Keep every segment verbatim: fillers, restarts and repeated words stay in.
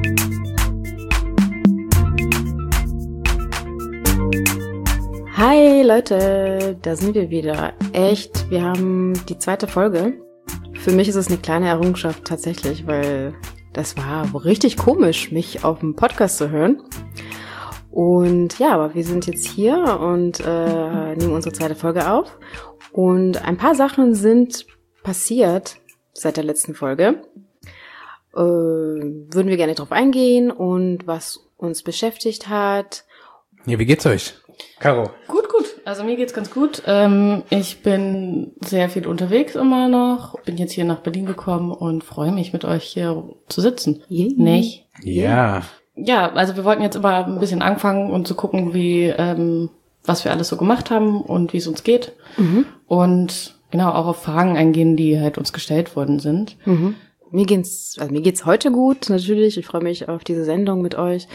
Hi Leute, da sind wir wieder. Echt, wir haben die zweite Folge. Für mich ist es eine kleine Errungenschaft tatsächlich, weil das war richtig komisch, mich auf dem Podcast zu hören. Und ja, aber wir sind jetzt hier und äh, nehmen unsere zweite Folge auf. Und ein paar Sachen sind passiert seit der letzten Folge. Äh, würden wir gerne drauf eingehen und was uns beschäftigt hat. Ja, wie geht's euch? Caro? Gut, gut. Also mir geht's ganz gut. Ähm, ich bin sehr viel unterwegs immer noch. Bin jetzt hier nach Berlin gekommen und freue mich, mit euch hier zu sitzen. Yeah. Nicht? Ja. Ja, also wir wollten jetzt immer ein bisschen anfangen und zu gucken, wie ähm, was wir alles so gemacht haben und wie es uns geht. Mhm. Und genau auch auf Fragen eingehen, die halt uns gestellt worden sind. Mhm. Mir geht's, also mir geht's heute gut, natürlich. Ich freue mich auf diese Sendung mit euch.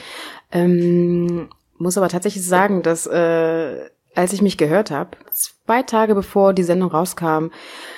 Ähm, muss aber tatsächlich sagen, dass äh, als ich mich gehört habe, zwei Tage bevor die Sendung rauskam,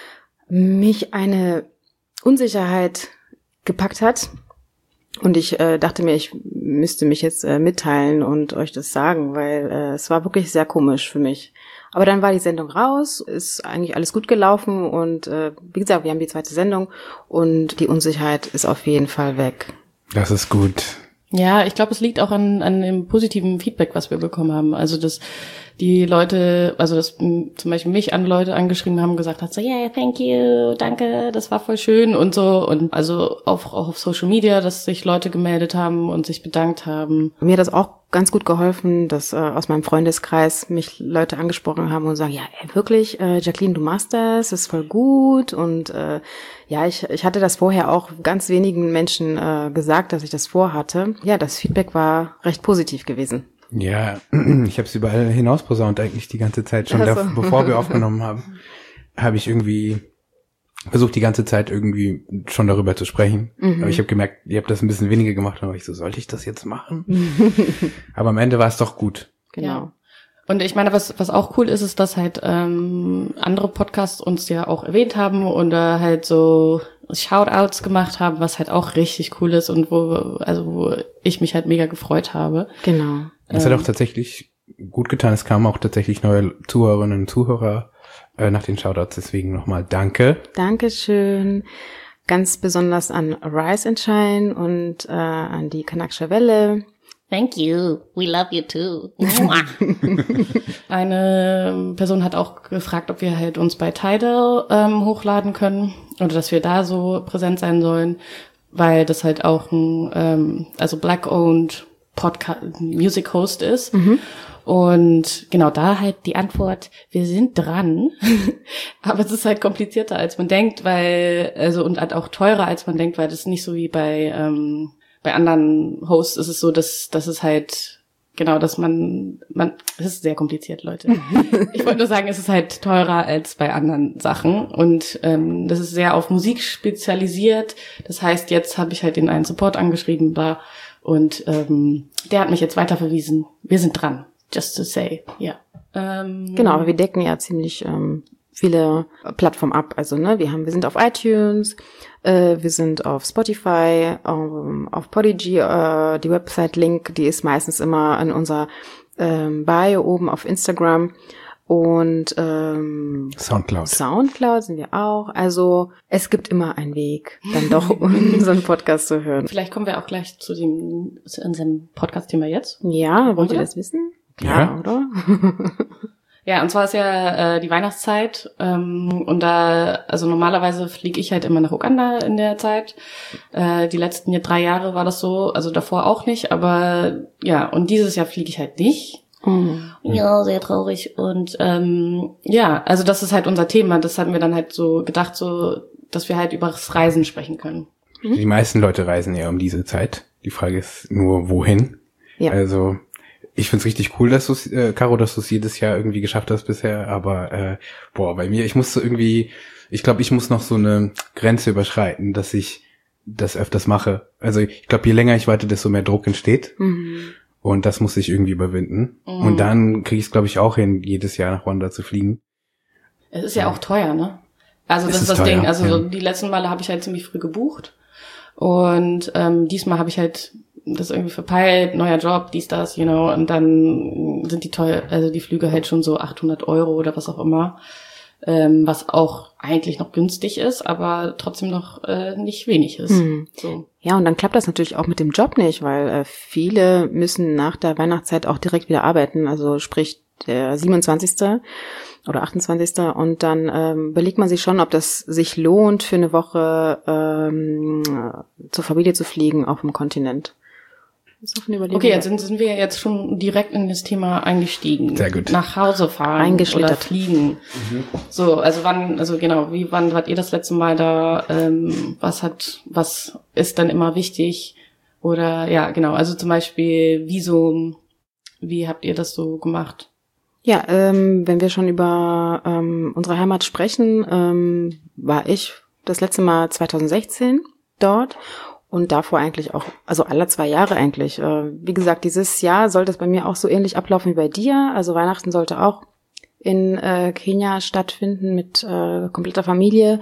mich eine Unsicherheit gepackt hat. Und ich äh, dachte mir, ich müsste mich jetzt äh, mitteilen und euch das sagen, weil äh, es war wirklich sehr komisch für mich. Aber dann war die Sendung raus, ist eigentlich alles gut gelaufen und äh, wie gesagt, wir haben die zweite Sendung und die Unsicherheit ist auf jeden Fall weg. Das ist gut. Ja, ich glaube, es liegt auch an, an dem positiven Feedback, was wir bekommen haben. Also, dass die Leute, also dass m, zum Beispiel mich an Leute angeschrieben haben, gesagt hat, so, yeah, thank you, danke, das war voll schön und so. Und also auch, auch auf Social Media, dass sich Leute gemeldet haben und sich bedankt haben. Mir hat das auch ganz gut geholfen, dass äh, aus meinem Freundeskreis mich Leute angesprochen haben und sagen, ja, ey, wirklich, äh, Jacqueline, du machst das, das ist voll gut. Und äh, ja, ich ich hatte das vorher auch ganz wenigen Menschen äh, gesagt, dass ich das vorhatte. Ja, das Feedback war recht positiv gewesen. Ja, ich habe es überall hinaus posaunt eigentlich die ganze Zeit schon, Also. da, bevor wir aufgenommen haben, habe ich irgendwie versucht die ganze Zeit irgendwie schon darüber zu sprechen. Mhm. Aber ich habe gemerkt, ihr habt das ein bisschen weniger gemacht. Aber ich so, sollte ich das jetzt machen? Aber am Ende war es doch gut. Genau. Ja. Und ich meine, was was auch cool ist, ist, dass halt ähm, andere Podcasts uns ja auch erwähnt haben und äh, halt so Shoutouts gemacht haben, was halt auch richtig cool ist und wo also wo ich mich halt mega gefreut habe. Genau. Das ähm, hat auch tatsächlich gut getan. Es kamen auch tatsächlich neue Zuhörerinnen und Zuhörer äh, nach den Shoutouts. Deswegen nochmal danke. Dankeschön. Ganz besonders an Rise and Shine und äh, an die Kanakische Welle. Thank you. We love you too. Eine Person hat auch gefragt, ob wir halt uns bei Tidal ähm, hochladen können oder dass wir da so präsent sein sollen, weil das halt auch ein ähm, also Black-owned Podcast Music Host ist. Mhm. Und genau da halt die Antwort, wir sind dran. Aber es ist halt komplizierter, als man denkt, weil also und halt auch teurer, als man denkt, weil das ist nicht so wie bei ähm, bei anderen Hosts ist es so, dass, dass es halt, genau, dass man, man, es ist sehr kompliziert, Leute. Ich wollte nur sagen, es ist halt teurer als bei anderen Sachen und ähm, das ist sehr auf Musik spezialisiert. Das heißt, jetzt habe ich halt den einen Support angeschrieben da und ähm, der hat mich jetzt weiterverwiesen. Wir sind dran, just to say, ja. Yeah. Ähm, genau, aber wir decken ja ziemlich ähm, viele Plattformen ab. Also, ne, wir haben, wir sind auf iTunes, äh, wir sind auf Spotify, ähm, auf Podigy, äh, die Website-Link, die ist meistens immer in unserer ähm, Bio oben auf Instagram und ähm, Soundcloud. Soundcloud sind wir auch. Also, es gibt immer einen Weg, dann doch unseren Podcast zu hören. Vielleicht kommen wir auch gleich zu dem zu unserem Podcast-Thema jetzt. Ja, wollt ihr das wissen? Klar, Ja. oder? Ja, und zwar ist ja äh, die Weihnachtszeit ähm, und da, also normalerweise fliege ich halt immer nach Uganda in der Zeit. Äh, die letzten drei Jahre war das so, also davor auch nicht, aber ja, und dieses Jahr fliege ich halt nicht. Mhm. Ja, sehr traurig. Und ähm, ja, also das ist halt unser Thema. Das hatten wir dann halt so gedacht, so, dass wir halt über das Reisen sprechen können. Mhm. Die meisten Leute reisen ja um diese Zeit. Die Frage ist nur, wohin? Ja. Also ich find's richtig cool, dass du's, äh, Caro, dass du's jedes Jahr irgendwie geschafft hast bisher, aber äh, boah, bei mir, ich musste irgendwie, ich glaube, ich muss noch so eine Grenze überschreiten, dass ich das öfters mache. Also ich glaube, je länger ich warte, desto mehr Druck entsteht. Mhm. Und das muss ich irgendwie überwinden. Mhm. Und dann kriege ich es, glaube ich, auch hin, jedes Jahr nach Ruanda zu fliegen. Es ist ja auch teuer, ne? Also das es ist das teuer, Ding. Also ja. die letzten Male habe ich halt ziemlich früh gebucht. Und ähm, diesmal habe ich halt das irgendwie verpeilt, neuer Job, dies, das, you know, und dann sind die teuer, also die Flüge halt schon so achthundert Euro oder was auch immer, ähm, was auch eigentlich noch günstig ist, aber trotzdem noch äh, nicht wenig ist. Hm. So. Ja, und dann klappt das natürlich auch mit dem Job nicht, weil äh, viele müssen nach der Weihnachtszeit auch direkt wieder arbeiten, also sprich der siebenundzwanzigste oder achtundzwanzigste Und dann ähm, überlegt man sich schon, ob das sich lohnt, für eine Woche ähm, zur Familie zu fliegen auf dem Kontinent. Das ist auch eine Überlegung. Okay, jetzt sind, sind wir jetzt schon direkt in das Thema eingestiegen. Sehr gut. Nach Hause fahren oder fliegen. Mhm. So, also wann, also genau, wie wann wart ihr das letzte Mal da? Ähm, was hat, was ist dann immer wichtig? Oder ja, genau, also zum Beispiel Visum. Wie habt ihr das so gemacht? Ja, ähm, wenn wir schon über ähm, unsere Heimat sprechen, ähm, war ich das letzte Mal zweitausendsechzehn dort. Und davor eigentlich auch, also alle zwei Jahre eigentlich. Wie gesagt, dieses Jahr sollte es bei mir auch so ähnlich ablaufen wie bei dir. Also Weihnachten sollte auch in äh, Kenia stattfinden mit äh, kompletter Familie.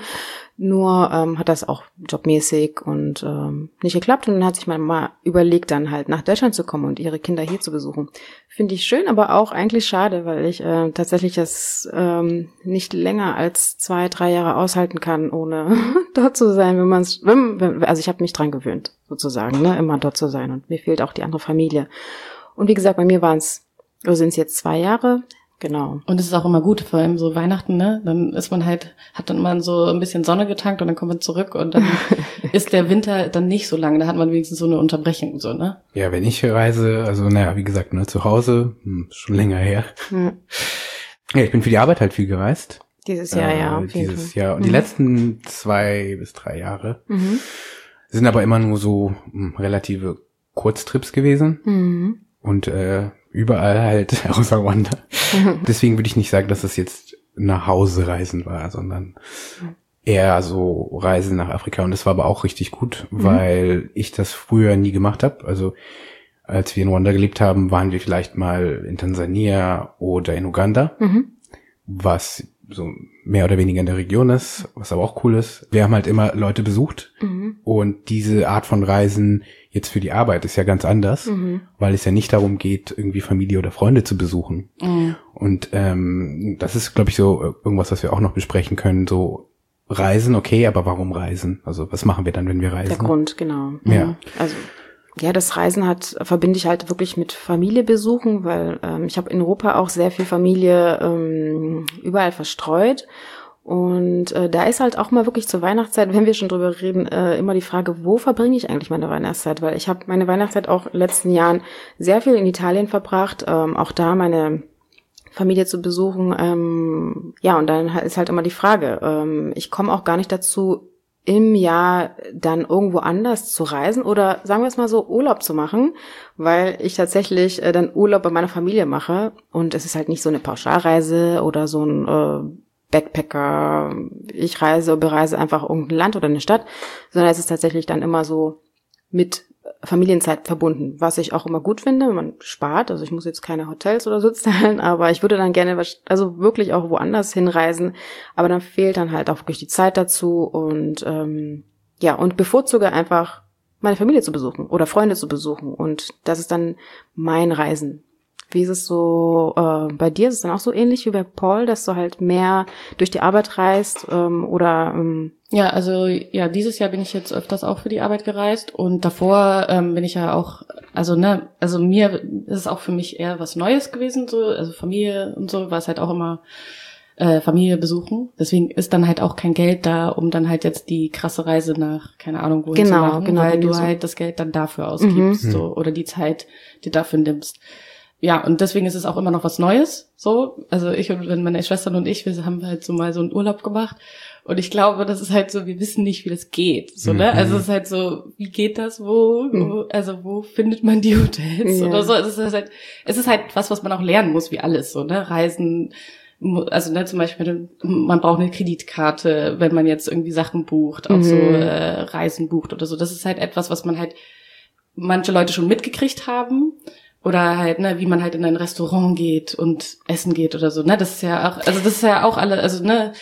Nur ähm, hat das auch jobmäßig und ähm, nicht geklappt. Und dann hat sich meine Mama überlegt, dann halt nach Deutschland zu kommen und ihre Kinder hier zu besuchen. Finde ich schön, aber auch eigentlich schade, weil ich äh, tatsächlich das ähm, nicht länger als zwei, drei Jahre aushalten kann, ohne dort zu sein, wenn man es, also ich habe mich dran gewöhnt, sozusagen, ne, immer dort zu sein. Und mir fehlt auch die andere Familie. Und wie gesagt, bei mir waren es, oder sind es jetzt zwei Jahre. Genau. Und es ist auch immer gut, vor allem so Weihnachten, ne? Dann ist man halt, hat dann immer so ein bisschen Sonne getankt und dann kommt man zurück und dann ist der Winter dann nicht so lang. Da hat man wenigstens so eine Unterbrechung, so, ne? Ja, wenn ich reise, also naja, wie gesagt, ne, zu Hause, hm, schon länger her. Ja. Ja, ich bin für die Arbeit halt viel gereist. Dieses Jahr, äh, ja. Dieses Jahr. Und mhm. die letzten zwei bis drei Jahre mhm. sind aber immer nur so hm, relative Kurztrips gewesen. Mhm. Und äh, überall halt außer Rwanda. Deswegen würde ich nicht sagen, dass das jetzt nach Hause reisen war, sondern eher so Reisen nach Afrika. Und das war aber auch richtig gut, mhm. weil ich das früher nie gemacht habe. Also als wir in Rwanda gelebt haben, waren wir vielleicht mal in Tansania oder in Uganda, mhm. was so mehr oder weniger in der Region ist, was aber auch cool ist. Wir haben halt immer Leute besucht mhm. und diese Art von Reisen jetzt für die Arbeit ist ja ganz anders, mhm. weil es ja nicht darum geht, irgendwie Familie oder Freunde zu besuchen. Mhm. Und ähm, das ist, glaube ich, so irgendwas, was wir auch noch besprechen können. So Reisen, okay, aber warum reisen? Also was machen wir dann, wenn wir reisen? Der Grund, genau. Ja. Mhm. Also ja, das Reisen hat verbinde ich halt wirklich mit Familie besuchen, weil ähm, ich habe in Europa auch sehr viel Familie ähm, überall verstreut. Und äh, da ist halt auch mal wirklich zur Weihnachtszeit, wenn wir schon drüber reden, äh, immer die Frage, wo verbringe ich eigentlich meine Weihnachtszeit? Weil ich habe meine Weihnachtszeit auch in den letzten Jahren sehr viel in Italien verbracht, ähm, auch da meine Familie zu besuchen. Ähm, ja, und dann ist halt immer die Frage, ähm, ich komme auch gar nicht dazu, im Jahr dann irgendwo anders zu reisen oder sagen wir es mal so, Urlaub zu machen, weil ich tatsächlich äh, dann Urlaub bei meiner Familie mache und es ist halt nicht so eine Pauschalreise oder so ein äh, Backpacker, ich reise, bereise einfach irgendein Land oder eine Stadt, sondern es ist tatsächlich dann immer so mit Familienzeit verbunden, was ich auch immer gut finde, man spart, also ich muss jetzt keine Hotels oder so zahlen, aber ich würde dann gerne, also wirklich auch woanders hinreisen, aber dann fehlt dann halt auch wirklich die Zeit dazu und ähm, ja, und bevorzuge einfach meine Familie zu besuchen oder Freunde zu besuchen und das ist dann mein Reisen. Wie ist es so äh, bei dir? Ist es dann auch so ähnlich wie bei Paul, dass du halt mehr durch die Arbeit reist ähm, oder ähm Ja, also ja, dieses Jahr bin ich jetzt öfters auch für die Arbeit gereist und davor ähm, bin ich ja auch, also ne, also mir ist es auch für mich eher was Neues gewesen, so, also Familie und so, war es halt auch immer äh, Familie besuchen. Deswegen ist dann halt auch kein Geld da, um dann halt jetzt die krasse Reise nach, keine Ahnung, wohin genau, zu machen, genau, weil du so. halt das Geld dann dafür ausgibst, mhm. so, oder die Zeit, die dafür nimmst. Ja, und deswegen ist es auch immer noch was Neues, so. Also ich und meine Schwestern und ich, wir haben halt so mal so einen Urlaub gemacht. Und ich glaube, das ist halt so, wir wissen nicht, wie das geht, so, ne? Mhm. Also es ist halt so, wie geht das, wo, mhm. wo also wo findet man die Hotels ja. oder so. Es ist halt, es ist halt was, was man auch lernen muss, wie alles, so, ne? Reisen, also ne, zum Beispiel, man braucht eine Kreditkarte, wenn man jetzt irgendwie Sachen bucht, auch mhm. so äh, Reisen bucht oder so. Das ist halt etwas, was man halt manche Leute schon mitgekriegt haben. Oder halt, ne, wie man halt in ein Restaurant geht und essen geht oder so, ne, das ist ja auch, also das ist ja auch alle, also, ne,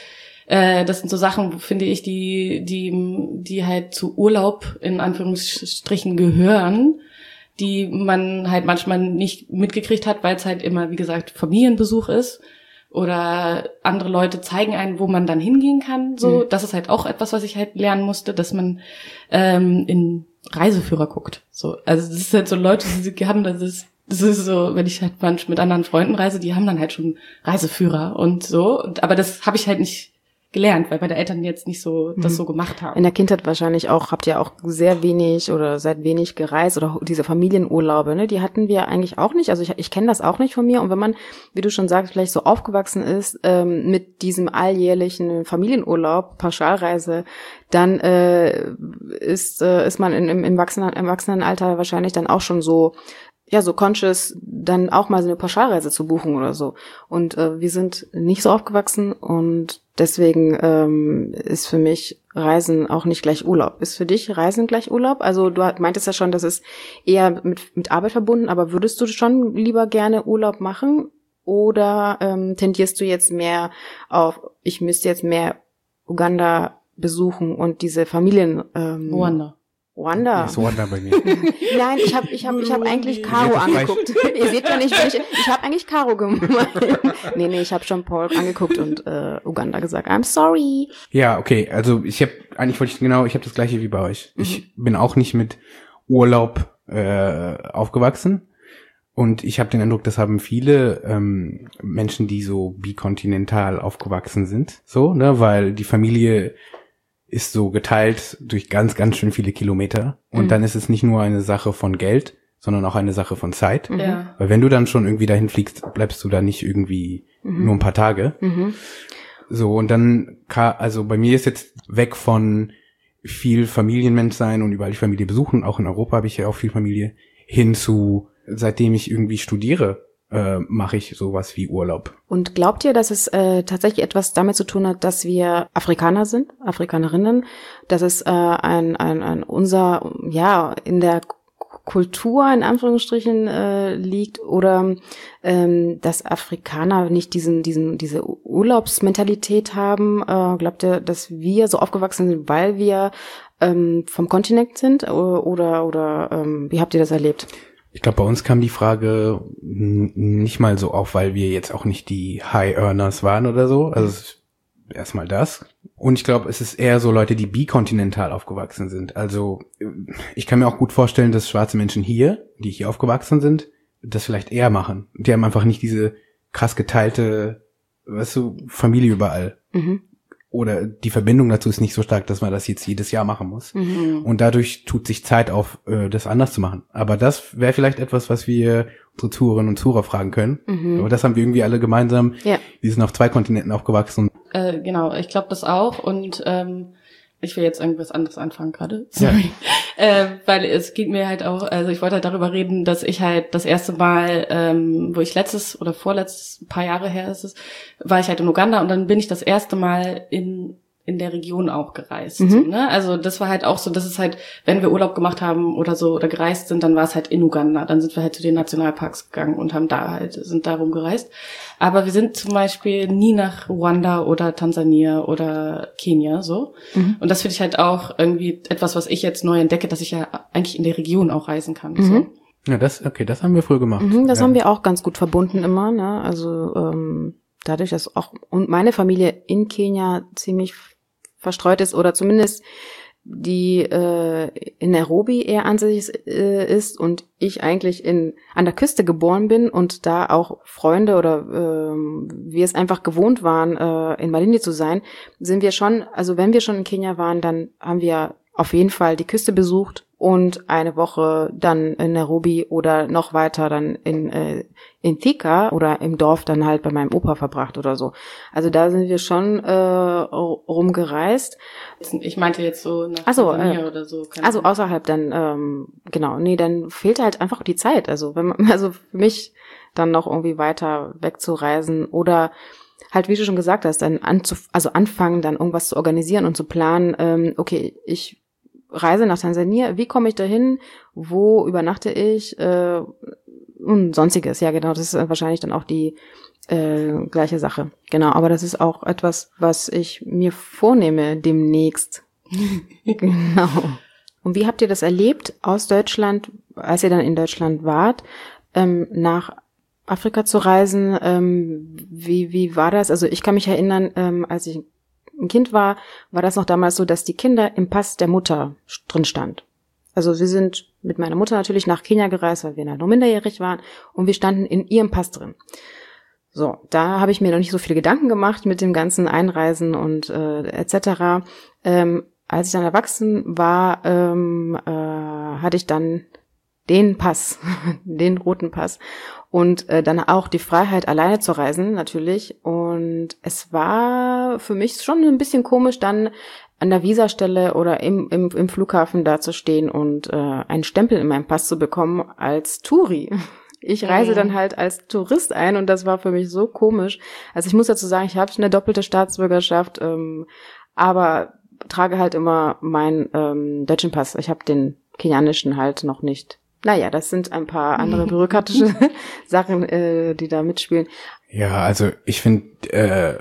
äh, das sind so Sachen, finde ich, die, die, die halt zu Urlaub in Anführungsstrichen gehören, die man halt manchmal nicht mitgekriegt hat, weil es halt immer, wie gesagt, Familienbesuch ist. Oder andere Leute zeigen einen, wo man dann hingehen kann. So, mhm. Das ist halt auch etwas, was ich halt lernen musste, dass man ähm, in Reiseführer guckt. So, also das ist halt so Leute, die haben das ist, das ist so, wenn ich halt manchmal mit anderen Freunden reise, die haben dann halt schon Reiseführer und so. Und, aber das habe ich halt nicht gelernt, weil meine Eltern jetzt nicht so das so gemacht haben. In der Kindheit wahrscheinlich auch, habt ihr auch sehr wenig oder seid wenig gereist oder diese Familienurlaube, ne, die hatten wir eigentlich auch nicht. Also ich, ich kenne das auch nicht von mir. Und wenn man, wie du schon sagst, vielleicht so aufgewachsen ist ähm, mit diesem alljährlichen Familienurlaub, Pauschalreise, dann äh, ist äh, ist man in, im, im Erwachsenen, im Erwachsenenalter wahrscheinlich dann auch schon so ja, so conscious, dann auch mal so eine Pauschalreise zu buchen oder so. Und äh, wir sind nicht so aufgewachsen und deswegen ähm, ist für mich Reisen auch nicht gleich Urlaub. Ist für dich Reisen gleich Urlaub? Also du meintest ja schon, das ist eher mit mit Arbeit verbunden, aber würdest du schon lieber gerne Urlaub machen? Oder ähm, tendierst du jetzt mehr auf, ich müsste jetzt mehr Uganda besuchen und diese Familien... Ähm, Ruanda. Ruanda. Ist Ruanda bei mir. Nein, ich habe ich hab, ich hab eigentlich Caro angeguckt. Ihr seht ja nicht, wenn ich, ich habe eigentlich Caro gemeint. Nee, nee, ich habe schon Paul angeguckt und äh, Uganda gesagt, I'm sorry. Ja, okay, also ich habe, eigentlich wollte ich genau, ich habe das gleiche wie bei euch. Mhm. Ich bin auch nicht mit Urlaub äh, aufgewachsen und ich habe den Eindruck, das haben viele ähm, Menschen, die so bikontinental aufgewachsen sind, so, ne, weil die Familie ist so geteilt durch ganz, ganz schön viele Kilometer. Und mhm. dann ist es nicht nur eine Sache von Geld, sondern auch eine Sache von Zeit. Ja. Weil wenn du dann schon irgendwie dahin fliegst, bleibst du da nicht irgendwie mhm. nur ein paar Tage. Mhm. So, und dann, also bei mir ist jetzt weg von viel Familienmensch sein und überall die Familie besuchen, auch in Europa habe ich ja auch viel Familie, hin zu, seitdem ich irgendwie studiere, äh, mache ich sowas wie Urlaub. Und glaubt ihr, dass es äh, tatsächlich etwas damit zu tun hat, dass wir Afrikaner sind, Afrikanerinnen, dass es äh, ein, ein, ein unser, ja, in der Kultur in Anführungsstrichen äh, liegt oder ähm, dass Afrikaner nicht diesen diesen diese Urlaubsmentalität haben? Äh, glaubt ihr, dass wir so aufgewachsen sind, weil wir ähm, vom Kontinent sind oder oder, oder ähm, wie habt ihr das erlebt? Ich glaube, bei uns kam die Frage n- nicht mal so auf, weil wir jetzt auch nicht die High Earners waren oder so. Also erstmal das. Und ich glaube, es ist eher so Leute, die bikontinental aufgewachsen sind. Also ich kann mir auch gut vorstellen, dass schwarze Menschen hier, die hier aufgewachsen sind, das vielleicht eher machen. Die haben einfach nicht diese krass geteilte, weißt du, Familie überall. Mhm. Oder die Verbindung dazu ist nicht so stark, dass man das jetzt jedes Jahr machen muss. Mhm. Und dadurch tut sich Zeit auf, äh, das anders zu machen. Aber das wäre vielleicht etwas, was wir unsere Zuhörerinnen und Zuhörer fragen können. Mhm. Aber das haben wir irgendwie alle gemeinsam. Ja. Wir sind auf zwei Kontinenten aufgewachsen. Äh, genau, ich glaube das auch. Und ähm, ich will jetzt irgendwas anderes anfangen gerade. Sorry. Ja. Äh, weil es geht mir halt auch, also ich wollte halt darüber reden, dass ich halt das erste Mal, ähm, wo ich letztes oder vorletztes, ein paar Jahre her ist es, war ich halt in Uganda und dann bin ich das erste Mal in in der Region auch gereist. Mhm. So, ne? Also das war halt auch so, dass es halt, wenn wir Urlaub gemacht haben oder so oder gereist sind, dann war es halt in Uganda. Dann sind wir halt zu den Nationalparks gegangen und haben da halt, sind darum gereist. Aber wir sind zum Beispiel nie nach Ruanda oder Tansania oder Kenia so. Mhm. Und das finde ich halt auch irgendwie etwas, was ich jetzt neu entdecke, dass ich ja eigentlich in der Region auch reisen kann. Mhm. So. Ja, das, okay, das haben wir früher gemacht. Mhm, das ja. haben wir auch ganz gut verbunden immer, ne? Also ähm, dadurch, dass auch und meine Familie in Kenia ziemlich verstreut ist oder zumindest die äh, in Nairobi eher ansässig äh, ist und ich eigentlich in an der Küste geboren bin und da auch Freunde oder äh, wir es einfach gewohnt waren, äh, in Malindi zu sein, sind wir schon, also wenn wir schon in Kenia waren, dann haben wir auf jeden Fall die Küste besucht und eine Woche dann in Nairobi oder noch weiter dann in äh, in Thika oder im Dorf dann halt bei meinem Opa verbracht oder so. Also da sind wir schon äh, rumgereist. Ich meinte jetzt so nach also, Tansania äh, oder so. Also außerhalb dann, ähm, genau, nee, dann fehlt halt einfach die Zeit. Also wenn man, also für mich dann noch irgendwie weiter wegzureisen oder halt, wie du schon gesagt hast, dann anzuf- also anfangen, dann irgendwas zu organisieren und zu planen, ähm, okay, ich reise nach Tansania, wie komme ich dahin, wo übernachte ich äh, und sonstiges. Ja, genau, das ist wahrscheinlich dann auch die äh, gleiche Sache. Genau, aber das ist auch etwas, was ich mir vornehme demnächst. Genau. Und wie habt ihr das erlebt aus Deutschland, als ihr dann in Deutschland wart, ähm, nach Afrika zu reisen? Ähm, wie wie war das? Also ich kann mich erinnern, ähm, als ich ein Kind war, war das noch damals so, dass die Kinder im Pass der Mutter drin stand. Also wir sind mit meiner Mutter natürlich nach Kenia gereist, weil wir noch minderjährig waren und wir standen in ihrem Pass drin. So, da habe ich mir noch nicht so viele Gedanken gemacht mit dem ganzen Einreisen und äh, et cetera. Ähm, als ich dann erwachsen war, ähm, äh, hatte ich dann den Pass, den roten Pass und äh, dann auch die Freiheit, alleine zu reisen natürlich. Und es war für mich schon ein bisschen komisch, dann an der Visastelle oder im, im, im Flughafen da zu stehen und äh, einen Stempel in meinem Pass zu bekommen als Touri. Ich reise dann halt als Tourist ein und das war für mich so komisch. Also ich muss dazu sagen, ich habe eine doppelte Staatsbürgerschaft, ähm, aber trage halt immer meinen ähm, deutschen Pass. Ich habe den kenianischen halt noch nicht. Naja, das sind ein paar andere bürokratische Sachen, äh, die da mitspielen. Ja, also ich finde, äh,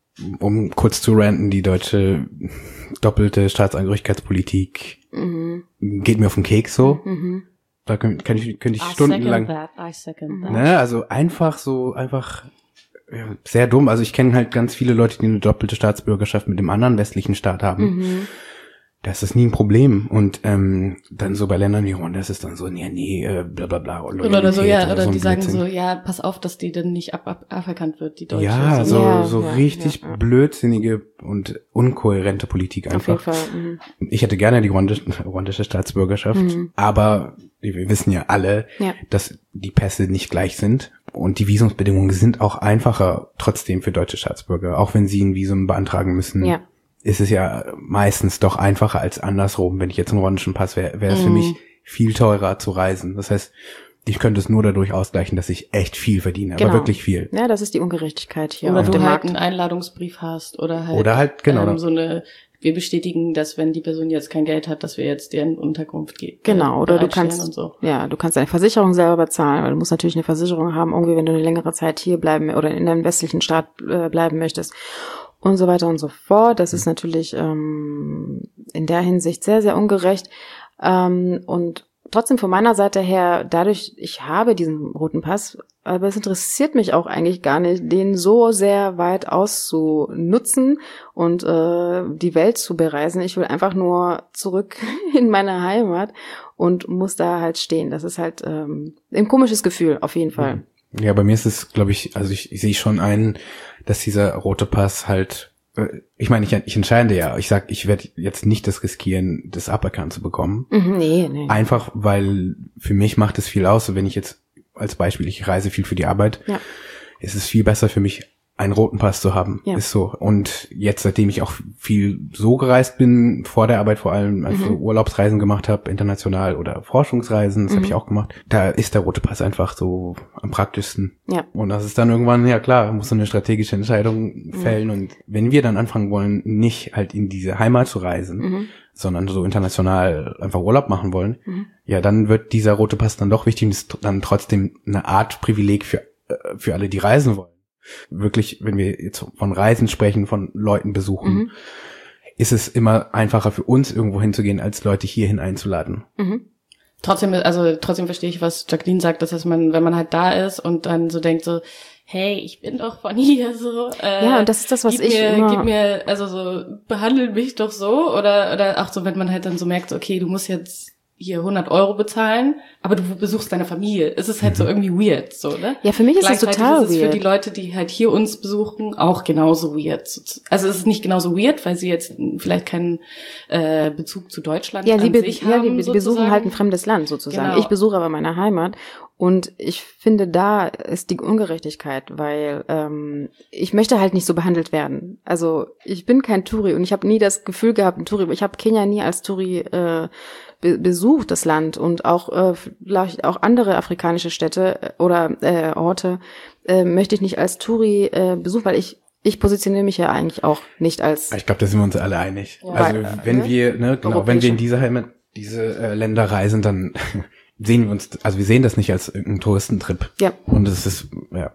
um kurz zu ranten, die deutsche doppelte Staatsangehörigkeitspolitik mhm. geht mir auf den Keks so. Mhm. Da könnte kann ich, könnte ich I stundenlang. Second that. I second that. Ne, also einfach so, einfach ja, sehr dumm. Also ich kenne halt ganz viele Leute, die eine doppelte Staatsbürgerschaft mit dem anderen westlichen Staat haben. Mhm. Das ist nie ein Problem. Und ähm, dann so bei Ländern wie Rwanda ist es dann so, nee, nee, äh, bla bla bla. Oder, oder so, ja, oder, oder so die sagen so, ja, pass auf, dass die dann nicht ab, ab, aberkannt wird, die Deutsche. Ja, so, ja, so ja, richtig ja, ja. blödsinnige und unkohärente Politik einfach. Auf jeden Fall. Mhm. Ich hätte gerne die rwandische, rwandische Staatsbürgerschaft, mhm. aber wir wissen ja alle, ja. dass die Pässe nicht gleich sind. Und die Visumsbedingungen sind auch einfacher trotzdem für deutsche Staatsbürger, auch wenn sie ein Visum beantragen müssen. Ja. Ist es ja meistens doch einfacher als andersrum. Wenn ich jetzt einen rwandischen Pass wäre, wäre es mm. für mich viel teurer zu reisen. Das heißt, ich könnte es nur dadurch ausgleichen, dass ich echt viel verdiene, genau. aber wirklich viel. Ja, das ist die Ungerechtigkeit hier oder auf du dem halt Markt. einen Einladungsbrief hast oder halt, oder halt genau, ähm, so eine, wir bestätigen, dass wenn die Person jetzt kein Geld hat, dass wir jetzt deren Unterkunft geben. Genau, oder du kannst, und so. ja, du kannst deine Versicherung selber bezahlen, weil du musst natürlich eine Versicherung haben, irgendwie, wenn du eine längere Zeit hier bleiben oder in einem westlichen Staat äh, bleiben möchtest. Und so weiter und so fort. Das ist natürlich ähm, in der Hinsicht sehr, sehr ungerecht. Ähm, und trotzdem von meiner Seite her, dadurch, ich habe diesen roten Pass, aber es interessiert mich auch eigentlich gar nicht, den so sehr weit auszunutzen und äh, die Welt zu bereisen. Ich will einfach nur zurück in meine Heimat und muss da halt stehen. Das ist halt ähm, ein komisches Gefühl, auf jeden Fall. Ja, bei mir ist es, glaube ich, also ich, ich sehe schon ein, dass dieser rote Pass halt, äh, ich meine, ich, ich entscheide ja, ich sag, ich werde jetzt nicht das riskieren, das aberkannt zu bekommen. Mhm, nee, nee. Einfach, weil für mich macht es viel aus, wenn ich jetzt als Beispiel, ich reise viel für die Arbeit, ja. ist es viel besser für mich, einen roten Pass zu haben, ja. ist so. Und jetzt, seitdem ich auch viel so gereist bin, vor der Arbeit vor allem, also mhm. Urlaubsreisen gemacht habe, international oder Forschungsreisen, das mhm. habe ich auch gemacht, da ist der rote Pass einfach so am praktischsten. Ja. Und das ist dann irgendwann, ja klar, muss so eine strategische Entscheidung fällen. Mhm. Und wenn wir dann anfangen wollen, nicht halt in diese Heimat zu reisen, mhm. sondern so international einfach Urlaub machen wollen, mhm. ja, dann wird dieser rote Pass dann doch wichtig und ist dann trotzdem eine Art Privileg für, für alle, die reisen wollen. Wirklich, wenn wir jetzt von Reisen sprechen, von Leuten besuchen, mhm. ist es immer einfacher für uns, irgendwo hinzugehen, als Leute hierhin einzuladen. Mhm. Trotzdem, also trotzdem verstehe ich, was Jacqueline sagt, dass man, wenn man halt da ist und dann so denkt so, hey, ich bin doch von hier so. Äh, ja, und das ist das, was gib ich mir, immer... Gib mir, also so, behandle mich doch so. Oder oder auch so, wenn man halt dann so merkt, okay, du musst jetzt hier hundert Euro bezahlen, aber du besuchst deine Familie. Es ist halt mhm. so irgendwie weird, so, ne? Ja, für mich ist es total ist es weird. Für die Leute, die halt hier uns besuchen, auch genauso weird. Also es ist nicht genauso weird, weil sie jetzt vielleicht keinen äh, Bezug zu Deutschland ja, an sie be- sich ja, haben. Ja, die besuchen halt ein fremdes Land sozusagen. Genau. Ich besuche aber meine Heimat. Und ich finde, da ist die Ungerechtigkeit, weil ähm, ich möchte halt nicht so behandelt werden. Also ich bin kein Touri und ich habe nie das Gefühl gehabt, ein Touri. Ich habe Kenia nie als Touri äh, be- besucht, das Land, und auch äh, vielleicht auch andere afrikanische Städte oder äh, Orte äh, möchte ich nicht als Touri äh, besuchen, weil ich ich positioniere mich ja eigentlich auch nicht als. Ich glaube, da sind wir uns alle einig. Ja. Also weil, wenn ne? wir, ne, genau, wenn wir in diese Heimat, diese äh, Länder reisen, dann sehen wir uns, also wir sehen das nicht als irgendeinen Touristentrip. Ja. Und es ist, ja,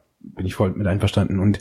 bin ich voll mit einverstanden. Und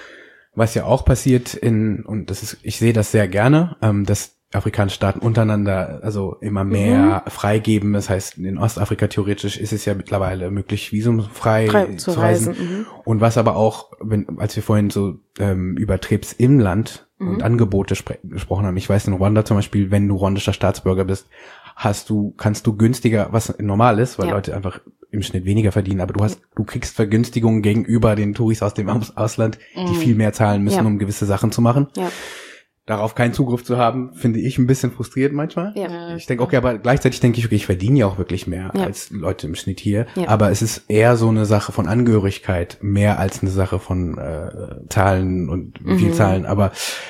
was ja auch passiert in, und das ist, ich sehe das sehr gerne, ähm, dass afrikanische Staaten untereinander also immer mehr mhm. freigeben. Das heißt, in Ostafrika theoretisch ist es ja mittlerweile möglich, visumfrei Frei, zu reisen. reisen. Mhm. Und was aber auch, wenn, als wir vorhin so ähm, über Trips im Land mhm. und Angebote spre- gesprochen haben, ich weiß in Ruanda zum Beispiel, wenn du ruandischer Staatsbürger bist, hast du, kannst du günstiger, was normal ist, weil ja. Leute einfach im Schnitt weniger verdienen, aber du hast, du kriegst Vergünstigungen gegenüber den Touris aus dem Ausland, mhm. die viel mehr zahlen müssen, ja. um gewisse Sachen zu machen. Ja. Darauf keinen Zugriff zu haben, finde ich ein bisschen frustrierend manchmal. Ja. Ich denke, okay, aber gleichzeitig denke ich, okay, ich verdiene ja auch wirklich mehr ja. als Leute im Schnitt hier. Ja. Aber es ist eher so eine Sache von Angehörigkeit, mehr als eine Sache von äh, Zahlen und wie viel mhm. Zahlen. Aber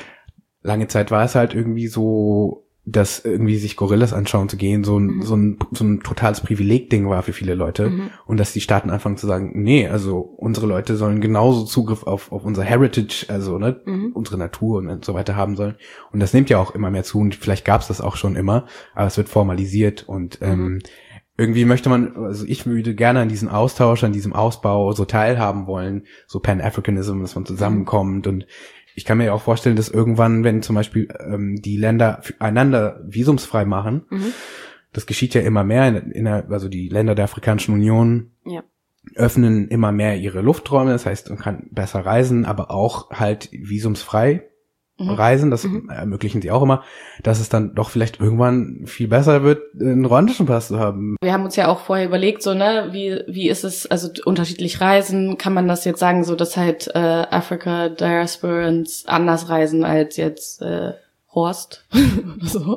lange Zeit war es halt irgendwie so, dass irgendwie sich Gorillas anschauen zu gehen, so ein, mhm. so ein, so ein totales Privileg-Ding war für viele Leute. Mhm. Und dass die Staaten anfangen zu sagen, nee, also unsere Leute sollen genauso Zugriff auf, auf unser Heritage, also, ne, mhm. unsere Natur und so weiter haben sollen. Und das nimmt ja auch immer mehr zu und vielleicht gab es das auch schon immer, aber es wird formalisiert und, mhm. ähm, irgendwie möchte man, also ich würde gerne an diesem Austausch, an diesem Ausbau so teilhaben wollen, so Pan-Africanism, dass man zusammenkommt und ich kann mir ja auch vorstellen, dass irgendwann, wenn zum Beispiel ähm, die Länder einander visumsfrei machen, mhm. das geschieht ja immer mehr, in, in der, also die Länder der Afrikanischen Union ja. öffnen immer mehr ihre Lufträume, das heißt, man kann besser reisen, aber auch halt visumsfrei mhm. reisen, das mhm. ermöglichen sie auch immer, dass es dann doch vielleicht irgendwann viel besser wird, einen ruandischen Pass zu haben. Wir haben uns ja auch vorher überlegt, so, ne, wie wie ist es, also unterschiedlich reisen, kann man das jetzt sagen, so, dass halt äh, Africa Diasporans anders reisen als jetzt äh, Horst oder so.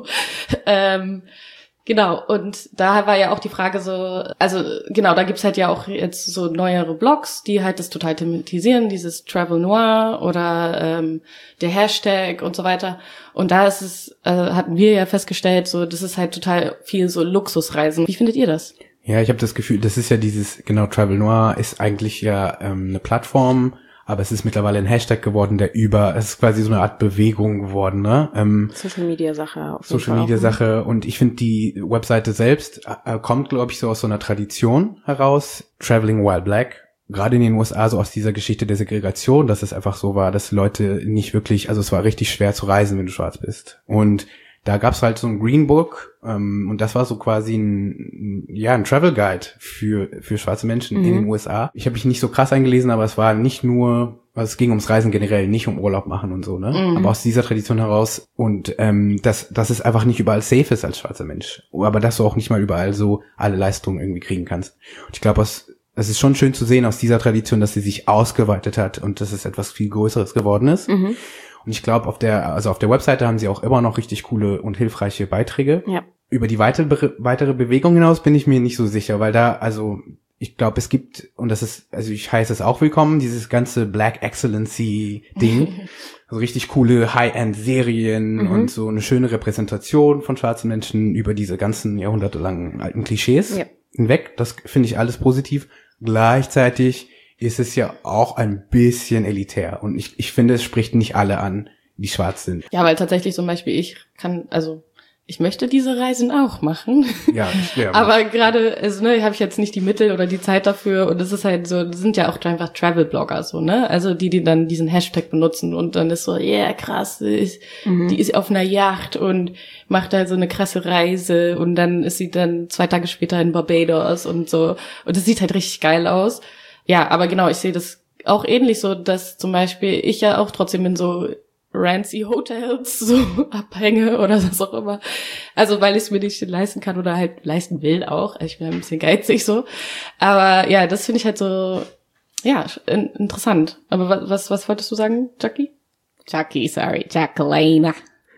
ähm, Genau, und da war ja auch die Frage so, also genau, da gibt's halt ja auch jetzt so neuere Blogs, die halt das total thematisieren, dieses Travel Noir oder ähm, der Hashtag und so weiter. Und da ist es, äh, hatten wir ja festgestellt, so das ist halt total viel so Luxusreisen. Wie findet ihr das? Ja, ich habe das Gefühl, das ist ja dieses, genau, Travel Noir ist eigentlich ja ähm, eine Plattform, aber es ist mittlerweile ein Hashtag geworden, der über, es ist quasi so eine Art Bewegung geworden, ne? Ähm, Social Media Sache. Auf jeden Social Fall Media auch. Sache. Und ich finde, die Webseite selbst äh, kommt, glaube ich, so aus so einer Tradition heraus. Traveling While Black. Gerade in den U S A, so aus dieser Geschichte der Segregation, dass es einfach so war, dass Leute nicht wirklich, also es war richtig schwer zu reisen, wenn du schwarz bist. Und da gab's halt so ein Green Book, ähm, und das war so quasi ein, ja, ein Travel Guide für für schwarze Menschen mhm. in den U S A. Ich habe mich nicht so krass eingelesen, aber es war nicht nur, also es ging ums Reisen generell, nicht um Urlaub machen und so, ne? Mhm. Aber aus dieser Tradition heraus und ähm, dass dass es einfach nicht überall safe ist als schwarzer Mensch, aber dass du auch nicht mal überall so alle Leistungen irgendwie kriegen kannst. Und ich glaube, es es ist schon schön zu sehen aus dieser Tradition, dass sie sich ausgeweitet hat und dass es etwas viel Größeres geworden ist. Mhm. Und ich glaube, auf der, also auf der Webseite haben sie auch immer noch richtig coole und hilfreiche Beiträge. Ja. Über die weitere, weitere Bewegung hinaus bin ich mir nicht so sicher, weil da, also, ich glaube, es gibt, und das ist, also ich heiße es auch willkommen, dieses ganze Black Excellency Ding. Also richtig coole High-End-Serien mhm. und so eine schöne Repräsentation von schwarzen Menschen über diese ganzen jahrhundertelangen alten Klischees ja. hinweg. Das finde ich alles positiv. Gleichzeitig ist es ja auch ein bisschen elitär. Und ich, ich finde, es spricht nicht alle an, die schwarz sind. Ja, weil tatsächlich zum Beispiel ich kann, also ich möchte diese Reisen auch machen. Ja, ja. Aber gerade, also ne, habe ich jetzt nicht die Mittel oder die Zeit dafür. Und es ist halt so, das sind ja auch einfach Travel-Blogger so, ne? Also die, die dann diesen Hashtag benutzen und dann ist so, yeah, krass, ist, mhm. die ist auf einer Yacht und macht da so eine krasse Reise und dann ist sie dann zwei Tage später in Barbados und so. Und es sieht halt richtig geil aus. Ja, aber genau, ich sehe das auch ähnlich so, dass zum Beispiel ich ja auch trotzdem in so rancy Hotels so abhänge oder was auch immer. Also weil ich es mir nicht leisten kann oder halt leisten will auch. Ich bin ein bisschen geizig so. Aber ja, das finde ich halt so, ja, in- interessant. Aber was, was, was wolltest du sagen, Jackie? Jackie, sorry, Jacqueline.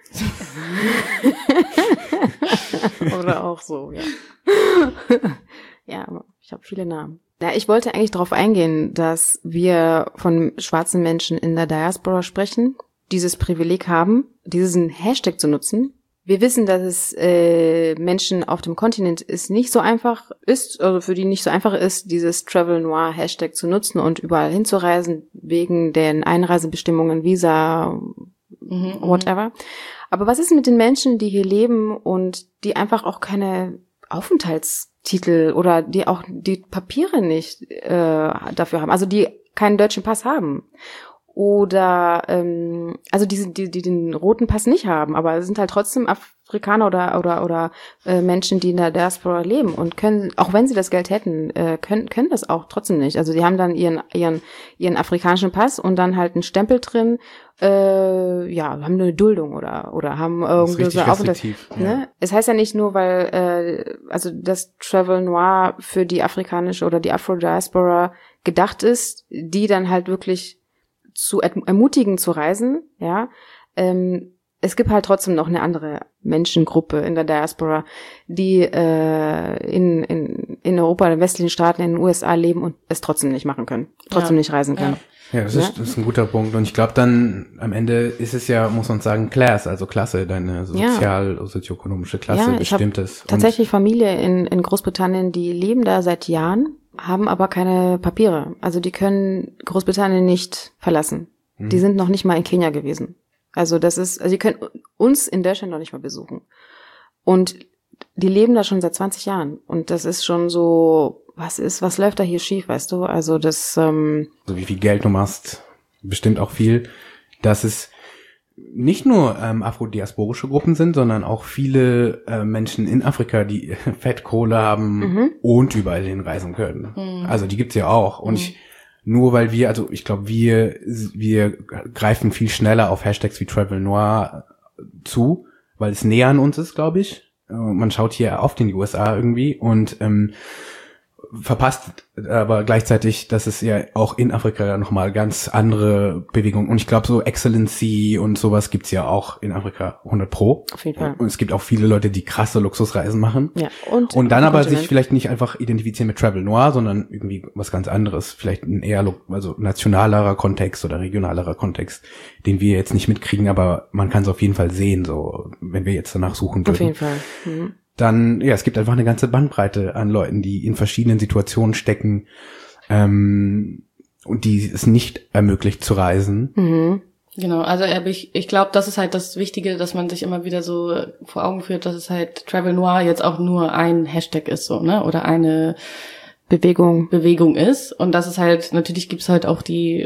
Oder auch so, ja. Ja, ich habe viele Namen. Ja, ich wollte eigentlich darauf eingehen, dass wir von schwarzen Menschen in der Diaspora sprechen, dieses Privileg haben, diesen Hashtag zu nutzen. Wir wissen, dass es äh, Menschen auf dem Kontinent ist nicht so einfach ist, also für die nicht so einfach ist, dieses Travel Noir Hashtag zu nutzen und überall hinzureisen, wegen den Einreisebestimmungen, Visa, mhm, whatever. Aber was ist mit den Menschen, die hier leben und die einfach auch keine Aufenthaltstitel oder die auch die Papiere nicht äh, dafür haben, also die keinen deutschen Pass haben. Oder ähm, also die, die, die den roten Pass nicht haben, aber es sind halt trotzdem Afrikaner oder oder oder äh, Menschen, die in der Diaspora leben und können, auch wenn sie das Geld hätten, äh, können können das auch trotzdem nicht. Also die haben dann ihren ihren ihren afrikanischen Pass und dann halt einen Stempel drin, äh, ja, haben eine Duldung oder oder haben irgendwie so Aufenthalt. Ne? Ja. Es heißt ja nicht nur, weil äh, also das Travel Noir für die afrikanische oder die Afro-Diaspora gedacht ist, die dann halt wirklich zu ermutigen zu reisen, ja. Ähm, es gibt halt trotzdem noch eine andere Menschengruppe in der Diaspora, die äh, in, in, in Europa, in den westlichen Staaten, in den U S A leben und es trotzdem nicht machen können, trotzdem ja. nicht reisen können. Ja, das, ja? Ist, das ist ein guter Punkt. Und ich glaube dann, am Ende ist es ja, muss man sagen, Class, also Klasse, deine sozial, ja. sozioökonomische Klasse ja, bestimmt es. Tatsächlich Familie in, in Großbritannien, die leben da seit Jahren, haben aber keine Papiere. Also die können Großbritannien nicht verlassen. Mhm. Die sind noch nicht mal in Kenia gewesen. Also das ist, also die können uns in Deutschland noch nicht mal besuchen. Und die leben da schon seit zwanzig Jahren. Und das ist schon so, was ist, was läuft da hier schief, weißt du? Also das, ähm so wie viel Geld du machst, bestimmt auch viel, dass es nicht nur ähm, afrodiasporische Gruppen sind, sondern auch viele äh, Menschen in Afrika, die Fettkohle haben mhm. und überall hinreisen können. Mhm. Also die gibt's ja auch. Und mhm. ich, nur weil wir, also ich glaube, wir wir greifen viel schneller auf Hashtags wie Travel Noir zu, weil es näher an uns ist, glaube ich. Äh, man schaut hier oft in die U S A irgendwie und ähm, verpasst aber gleichzeitig, dass es ja auch in Afrika nochmal ganz andere Bewegungen, und ich glaube so Excellency und sowas gibt's ja auch in Afrika hundert Pro. Auf jeden Fall. Und es gibt auch viele Leute, die krasse Luxusreisen machen. Ja. Und, und dann aber sich vielleicht nicht einfach identifizieren mit Travel Noir, sondern irgendwie was ganz anderes. Vielleicht ein eher also nationalerer Kontext oder regionalerer Kontext, den wir jetzt nicht mitkriegen, aber man kann es auf jeden Fall sehen, so wenn wir jetzt danach suchen würden. Auf jeden Fall. Mhm. Dann, ja, es gibt einfach eine ganze Bandbreite an Leuten, die in verschiedenen Situationen stecken ähm, und die es nicht ermöglicht zu reisen. Mhm. Genau, also ich, ich glaube, das ist halt das Wichtige, dass man sich immer wieder so vor Augen führt, dass es halt Travel Noir jetzt auch nur ein Hashtag ist, so, ne, oder eine Bewegung Bewegung ist. Und das ist halt, natürlich gibt's halt auch die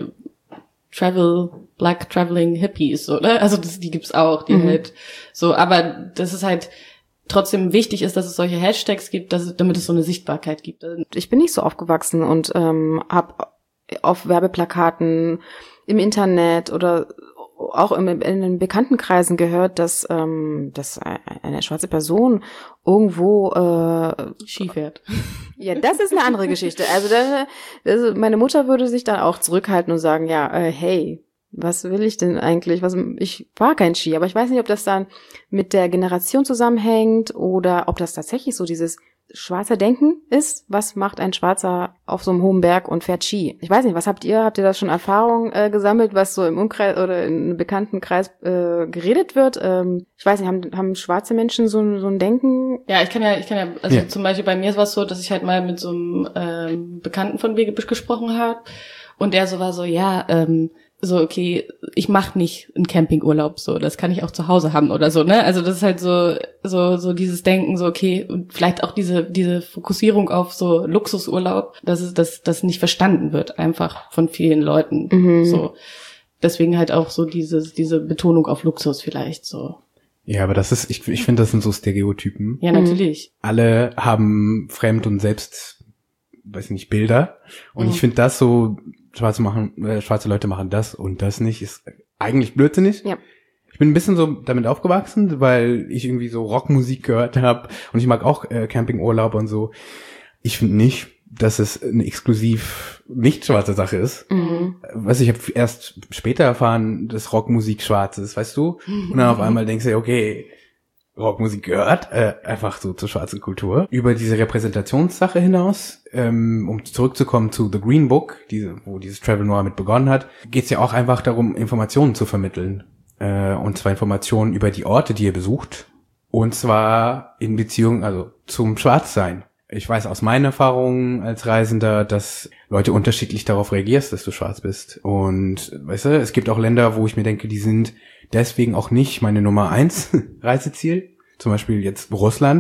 Travel, Black Traveling Hippies, so, ne, also das, die gibt's auch, die mhm. halt so, aber das ist halt trotzdem wichtig ist, dass es solche Hashtags gibt, dass es, damit es so eine Sichtbarkeit gibt. Ich bin nicht so aufgewachsen und ähm, habe auf Werbeplakaten im Internet oder auch im, in den Bekanntenkreisen gehört, dass ähm, dass eine schwarze Person irgendwo äh, Ski fährt. Ja, das ist eine andere Geschichte. Also das, das, meine Mutter würde sich dann auch zurückhalten und sagen, ja, äh, hey, was will ich denn eigentlich? Was, ich war kein Ski, aber ich weiß nicht, ob das dann mit der Generation zusammenhängt oder ob das tatsächlich so dieses schwarze Denken ist. Was macht ein Schwarzer auf so einem hohen Berg und fährt Ski? Ich weiß nicht, was habt ihr? Habt ihr da schon Erfahrung äh, gesammelt, was so im Umkreis oder in einem bekannten Kreis äh, geredet wird? Ähm, ich weiß nicht, haben, haben schwarze Menschen so, so ein Denken? Ja, ich kann ja, ich kann ja, also ja. Zum Beispiel bei mir war es so, dass ich halt mal mit so einem ähm, Bekannten von mir gesprochen habe und der so war so, ja, ähm, so, okay, ich mache nicht einen Campingurlaub, so, das kann ich auch zu Hause haben oder so, ne? Also das ist halt so, so, so dieses Denken, so, okay, und vielleicht auch diese, diese Fokussierung auf so Luxusurlaub, dass es, dass das nicht verstanden wird, einfach von vielen Leuten, mhm. so. Deswegen halt auch so dieses, diese Betonung auf Luxus vielleicht, so. Ja, aber das ist, ich, ich finde, das sind so Stereotypen. Ja, natürlich. Mhm. Alle haben Fremd- und Selbst, weiß ich nicht, Bilder. Und mhm. ich finde das so, Schwarze machen, äh, schwarze Leute machen das und das nicht, ist eigentlich blödsinnig. Ja. Ich bin ein bisschen so damit aufgewachsen, weil ich irgendwie so Rockmusik gehört habe und ich mag auch äh, Campingurlaub und so. Ich finde nicht, dass es eine exklusiv nicht schwarze Sache ist. Mhm. Was ich habe erst später erfahren, dass Rockmusik schwarz ist, weißt du? Und dann auf einmal denkst du, okay, Rockmusik gehört äh, einfach so zur schwarzen Kultur. Über diese Repräsentationssache hinaus, ähm, um zurückzukommen zu The Green Book, diese, wo dieses Travel Noir mit begonnen hat, geht es ja auch einfach darum, Informationen zu vermitteln. Äh, und zwar Informationen über die Orte, die ihr besucht. Und zwar in Beziehung, also zum Schwarzsein. Ich weiß aus meinen Erfahrungen als Reisender, dass Leute unterschiedlich darauf reagierst, dass du schwarz bist. Und weißt du, es gibt auch Länder, wo ich mir denke, die sind deswegen auch nicht meine Nummer eins Reiseziel. Zum Beispiel jetzt Russland.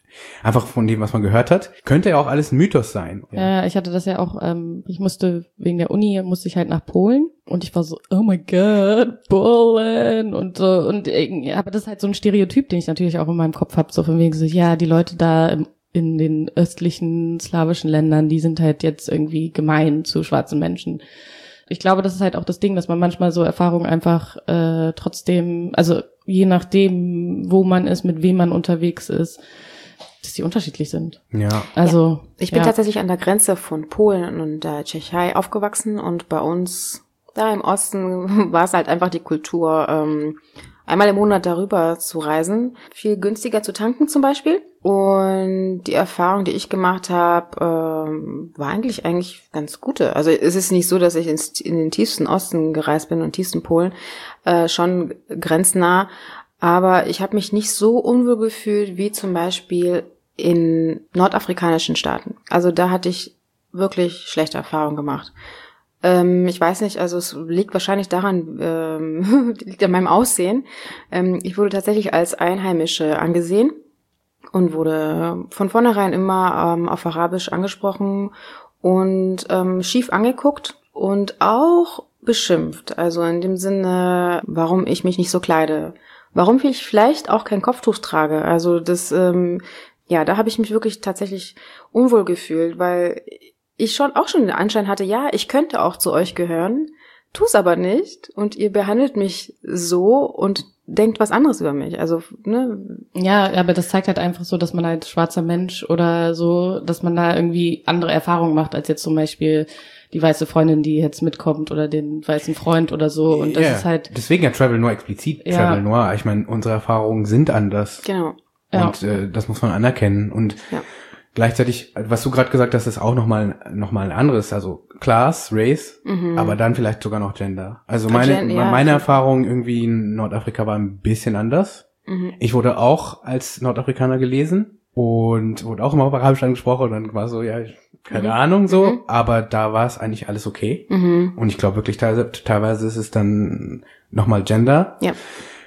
einfach von dem, was man gehört hat, könnte ja auch alles ein Mythos sein. Ja, ich hatte das ja auch, ähm, ich musste, wegen der Uni, musste ich halt nach Polen und ich war so, oh my God, Polen und so, und ja, aber das ist halt so ein Stereotyp, den ich natürlich auch in meinem Kopf habe, so von wegen so, ja, die Leute da im, in den östlichen slawischen Ländern, die sind halt jetzt irgendwie gemein zu schwarzen Menschen. Ich glaube, das ist halt auch das Ding, dass man manchmal so Erfahrungen einfach äh, trotzdem, also je nachdem, wo man ist, mit wem man unterwegs ist, dass die unterschiedlich sind. Ja. Also ja. Ich bin ja. tatsächlich an der Grenze von Polen und der Tschechei aufgewachsen und bei uns da im Osten war es halt einfach die Kultur, ähm, einmal im Monat darüber zu reisen, viel günstiger zu tanken zum Beispiel. Und die Erfahrung, die ich gemacht habe, ähm, war eigentlich eigentlich ganz gute. Also es ist nicht so, dass ich ins, in den tiefsten Osten gereist bin und tiefsten Polen, äh, schon grenznah. Aber ich habe mich nicht so unwohl gefühlt wie zum Beispiel in nordafrikanischen Staaten. Also da hatte ich wirklich schlechte Erfahrungen gemacht. Ähm, ich weiß nicht, also es liegt wahrscheinlich daran, ähm, liegt an meinem Aussehen. Ähm, ich wurde tatsächlich als Einheimische angesehen und wurde von vornherein immer ähm, auf Arabisch angesprochen und ähm, schief angeguckt und auch beschimpft. Also in dem Sinne, warum ich mich nicht so kleide. Warum ich vielleicht auch kein Kopftuch trage. Also das, ähm, ja, da habe ich mich wirklich tatsächlich unwohl gefühlt, weil ich schon auch schon den Anschein hatte, ja, ich könnte auch zu euch gehören, tu's aber nicht und ihr behandelt mich so und denkt was anderes über mich. Also, ne? Ja, aber das zeigt halt einfach so, dass man als schwarzer Mensch oder so, dass man da irgendwie andere Erfahrungen macht, als jetzt zum Beispiel die weiße Freundin, die jetzt mitkommt oder den weißen Freund oder so. Und das yeah. ist halt. Deswegen ja Travel Noir explizit ja. Travel Noir. Ich meine, unsere Erfahrungen sind anders. Genau. Und ja. äh, das muss man anerkennen. Und ja. gleichzeitig, was du gerade gesagt hast, ist auch nochmal noch mal ein anderes. Also Class, Race, mhm. aber dann vielleicht sogar noch Gender. Also meine, Gen- ja, meine Erfahrung irgendwie in Nordafrika war ein bisschen anders. Mhm. Ich wurde auch als Nordafrikaner gelesen und wurde auch immer auf Arabisch angesprochen und dann war so, ja, keine mhm. Ahnung so, mhm. aber da war es eigentlich alles okay. Mhm. Und ich glaube wirklich, teilweise, teilweise ist es dann nochmal Gender. Ja.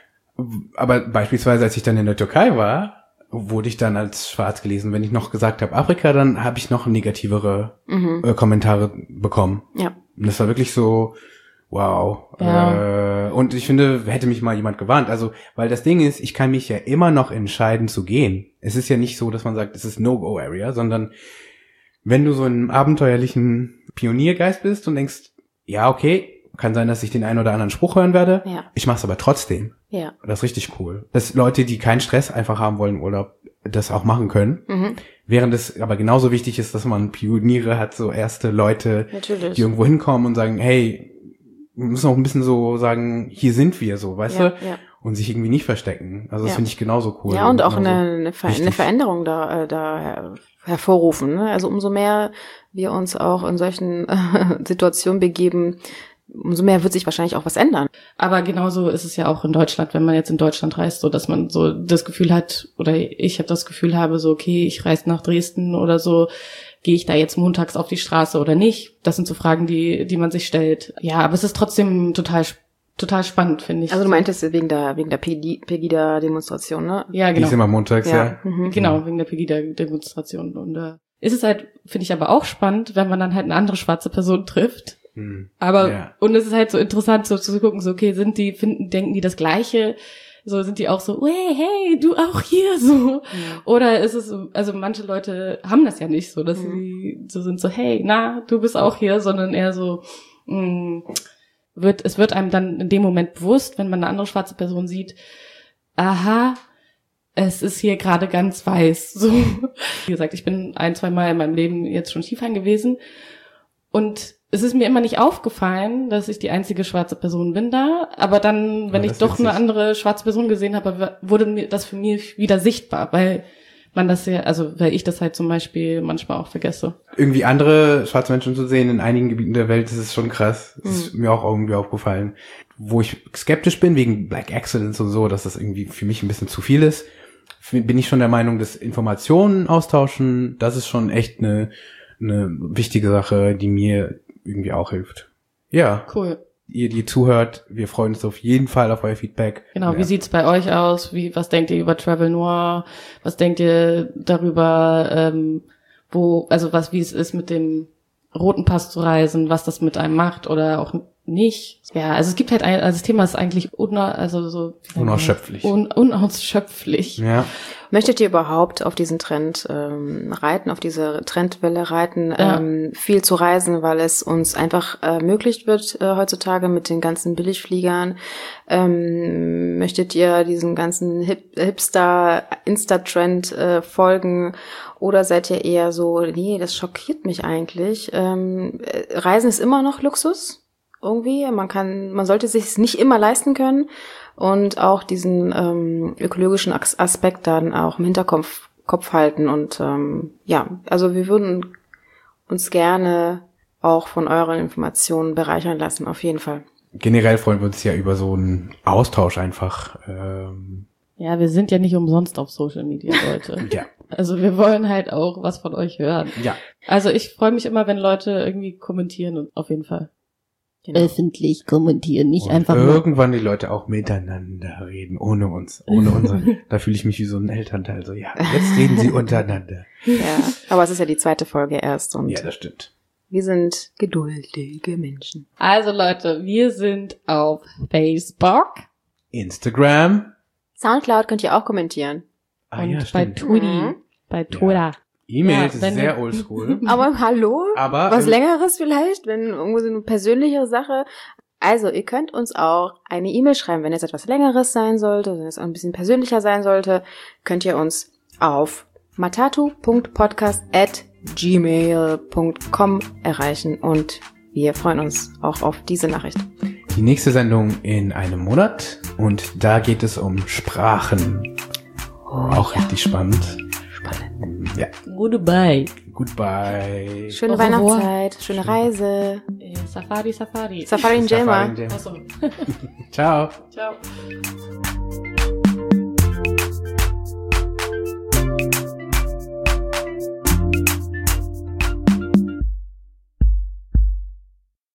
Aber beispielsweise, als ich dann in der Türkei war, wurde ich dann als schwarz gelesen. Wenn ich noch gesagt habe Afrika, dann habe ich noch negativere mhm. äh, Kommentare bekommen. Ja. Und das war wirklich so, wow. Ja. Äh, und ich finde, hätte mich mal jemand gewarnt. Also, weil das Ding ist, ich kann mich ja immer noch entscheiden zu gehen. Es ist ja nicht so, dass man sagt, es ist No-Go-Area, sondern wenn du so in einem abenteuerlichen Pioniergeist bist und denkst, ja, okay, kann sein, dass ich den einen oder anderen Spruch hören werde. Ja. Ich mach's aber trotzdem. Ja. Das ist richtig cool. Dass Leute, die keinen Stress einfach haben wollen im Urlaub, das auch machen können. Mhm. Während es aber genauso wichtig ist, dass man Pioniere hat, so erste Leute, Natürlich. die irgendwo hinkommen und sagen, hey, wir müssen auch ein bisschen so sagen, hier sind wir so, weißt ja, du? Ja. Und sich irgendwie nicht verstecken. Also das ja. finde ich genauso cool. Ja, und, und auch eine, eine, Ver- eine Veränderung da, äh, da hervorrufen. Ne? Also umso mehr wir uns auch in solchen äh, Situationen begeben, umso mehr wird sich wahrscheinlich auch was ändern. Aber genauso ist es ja auch in Deutschland, wenn man jetzt in Deutschland reist, so dass man so das Gefühl hat, oder ich habe das Gefühl habe, so okay, ich reise nach Dresden oder so, gehe ich da jetzt montags auf die Straße oder nicht? Das sind so Fragen, die die man sich stellt. Ja, aber es ist trotzdem total total spannend, finde ich. Also du meintest wegen der wegen der Pegida-Demonstration, ne? Ja, genau. Die ist immer montags, ja. ja. Mhm. Genau, wegen der Pegida-Demonstration. Und äh, ist es halt, finde ich aber auch spannend, wenn man dann halt eine andere schwarze Person trifft. Aber, ja. Und es ist halt so interessant, so zu gucken, so, okay, sind die, finden, denken die das Gleiche? So, sind die auch so, hey, hey, du auch hier, so. Ja. Oder ist es so, also manche Leute haben das ja nicht so, dass mhm. sie so sind, so, hey, na, du bist auch hier, sondern eher so, mh, wird, es wird einem dann in dem Moment bewusst, wenn man eine andere schwarze Person sieht, aha, es ist hier gerade ganz weiß, so. Wie gesagt, ich bin ein, zwei Mal in meinem Leben jetzt schon Skifahren gewesen und es ist mir immer nicht aufgefallen, dass ich die einzige schwarze Person bin da, aber dann, wenn ja, ich doch eine andere schwarze Person gesehen habe, wurde mir das für mich wieder sichtbar, weil man das ja, also weil ich das halt zum Beispiel manchmal auch vergesse. Irgendwie andere schwarze Menschen zu sehen in einigen Gebieten der Welt, das ist schon krass. Das ist hm. mir auch irgendwie aufgefallen. Wo ich skeptisch bin, wegen Black Excellence und so, dass das irgendwie für mich ein bisschen zu viel ist, bin ich schon der Meinung, dass Informationen austauschen, das ist schon echt eine, eine wichtige Sache, die mir irgendwie auch hilft. Ja. Cool. ihr, die zuhört, wir freuen uns auf jeden Fall auf euer Feedback. Genau, ja. Wie sieht's bei euch aus? Wie, was denkt ihr über Travel Noir? Was denkt ihr darüber, ähm, wo, also was, wie es ist mit dem roten Pass zu reisen, was das mit einem macht oder auch nicht. Ja, also es gibt halt ein, also das Thema ist eigentlich una, also so unausschöpflich. Un, unausschöpflich. Ja. Möchtet ihr überhaupt auf diesen Trend ähm, reiten, auf diese Trendwelle reiten, Ja. ähm, viel zu reisen, weil es uns einfach ermöglicht wird äh, heutzutage mit den ganzen Billigfliegern? Ähm, möchtet ihr diesen ganzen Hip Hipster Insta-Trend äh, folgen oder seid ihr eher so, nee, das schockiert mich eigentlich. Ähm, äh, Reisen ist immer noch Luxus. Irgendwie, man kann, man sollte sich es nicht immer leisten können und auch diesen ähm, ökologischen As- Aspekt dann auch im Hinterkopf Kopf halten und ähm, ja, also wir würden uns gerne auch von euren Informationen bereichern lassen, auf jeden Fall. Generell freuen wir uns ja über so einen Austausch einfach. Ähm, Ja, wir sind ja nicht umsonst auf Social Media, Leute. ja, Also wir wollen halt auch was von euch hören. ja. Also ich freue mich immer, wenn Leute irgendwie kommentieren und auf jeden Fall. Genau. Öffentlich kommentieren, nicht Und einfach nur. irgendwann die Leute auch miteinander reden, ohne uns, ohne unsere. Da fühle ich mich wie so ein Elternteil. So, ja, jetzt reden sie untereinander. Ja, aber es ist ja die zweite Folge erst und Ja, das stimmt. wir sind geduldige Menschen. Also Leute, wir sind auf Facebook Instagram. Soundcloud könnt ihr auch kommentieren. Ah, und ja, bei stimmt. Twitter. Mhm. Bei Twitter. E-Mails Ja, ist wenn sehr ihr- oldschool. Aber hallo? Aber Was ähm, Längeres vielleicht, wenn irgendwo so eine persönlichere Sache. Also, ihr könnt uns auch eine E-Mail schreiben, wenn es etwas Längeres sein sollte, wenn es ein bisschen persönlicher sein sollte, könnt ihr uns auf matatu punkt podcast at gmail punkt com erreichen und wir freuen uns auch auf diese Nachricht. die nächste Sendung in einem Monat und da geht es um Sprachen. Auch richtig spannend. Spannend. Ja, Goodbye. goodbye. Schöne Au revoir. Weihnachtszeit, schöne Reise. Äh, Safari, Safari. Safari in Jema. Safari in Jema. Achso. Ciao. Ciao.